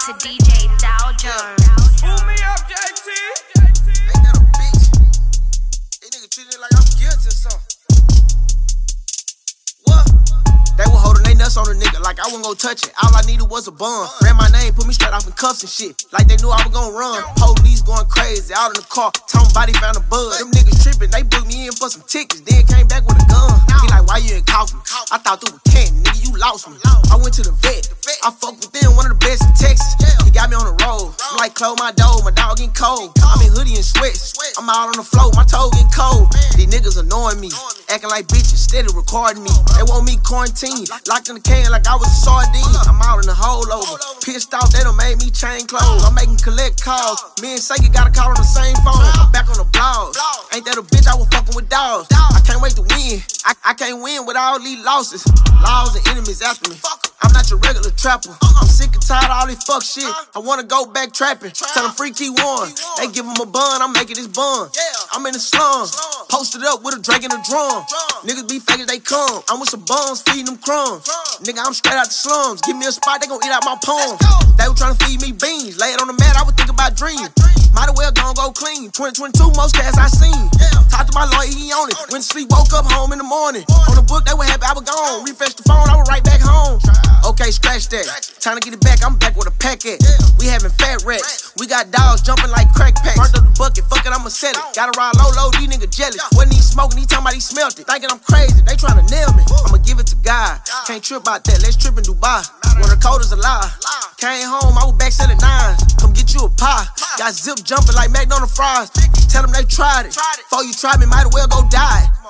to DJ Dow Jones. Pull me up, JT. Ain't that a bitch? These niggas treating it like I'm guilty or something. What? They were holding they nuts on a nigga like I wasn't gon' touch it. All I needed was a bun. Ran my name, put me straight off in cuffs and shit. Like they knew I was gon' run. Police going crazy, out in the car. Tom body found a bud. Them niggas tripping, they booked me in for some tickets. Then came back with a gun. He like, why you ain't caught me? I thought through a can, nigga, you lost me. I went to the vet. I fucked with them, one of the best in Texas. He got me on the road. Like, close my door, my dog getting cold. I'm in hoodie and sweats. I'm out on the floor, my toe getting cold. These niggas annoying me, acting like bitches, steady recording me. They want me quarantined, locked in the can like I was a sardine. I'm out in the hole over, pissed off, they done made me change clothes. I'm making collect calls, me and Sega got a call on the same phone. I'm back on the blogs, ain't that a bitch, I was fucking with dogs. I can't wait to win, I can't win with all these losses. Laws and enemies after me, I'm not your regular trapper. I'm sick and tired of all this fuck shit, I wanna go back trapping. Tell them free key one, they give him a bun, I'm making this bun. I'm in the slums, posted up with a Drake and a drum. Niggas be fake as they come, I'm with some bums, feeding them crumbs. Nigga, I'm straight out the slums, give me a spot, they gon' eat out my palm. They were tryna feed me beans, lay it on the mat, I would think about dreams. Might as well gon' go clean, 2022 most cats I seen. Talked to my lawyer, he on it, went to sleep, woke up home in the morning. On the book, they were happy I was gone, refresh the phone, I was right back home. Okay, scratch that, time to get it back, I'm back with a pack at. We having fat rats, we got dogs jumping like crack packs. Burnt up the bucket, fuck it, I'ma sell it. Gotta ride low, these niggas jealous. Wasn't he smoking, he talking about he smelt it. Thinking I'm crazy, they tryna nail me. I'ma give it to God, can't trip about that, let's trip in Dubai. When the code is a lie, came home, I was back selling nines. Come get you a pie, got zip jumping like McDonald's fries. Tell them they tried it, before you try me, might as well go die.